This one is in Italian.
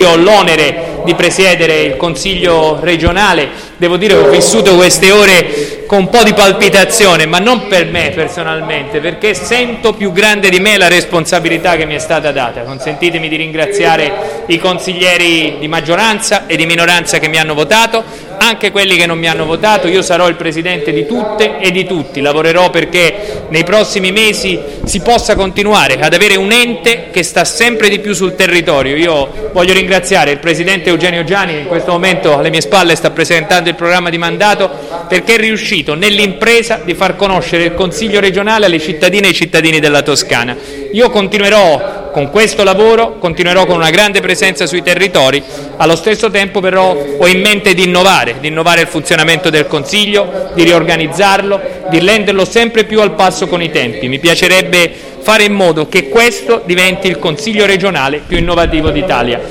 io ho l'onere di presiedere il Consiglio regionale. Devo dire che ho vissuto queste ore con un po' di palpitazione, ma non per me personalmente, perché sento più grande di me la responsabilità che mi è stata data. Consentitemi di ringraziare i consiglieri di maggioranza e di minoranza che mi hanno votato, anche quelli che non mi hanno votato. Io sarò il presidente di tutte e di tutti, lavorerò perché nei prossimi mesi si possa continuare ad avere un ente che sta sempre di più sul territorio. Io voglio ringraziare il presidente Eugenio Giani, che in questo momento alle mie spalle sta presentando il programma di mandato, perché è riuscito nell'impresa di far conoscere il Consiglio regionale alle cittadine e ai cittadini della Toscana. Io continuerò con questo lavoro, continuerò con una grande presenza sui territori, allo stesso tempo però ho in mente di innovare il funzionamento del Consiglio, di riorganizzarlo, di renderlo sempre più al passo con i tempi. Mi piacerebbe fare in modo che questo diventi il Consiglio regionale più innovativo d'Italia.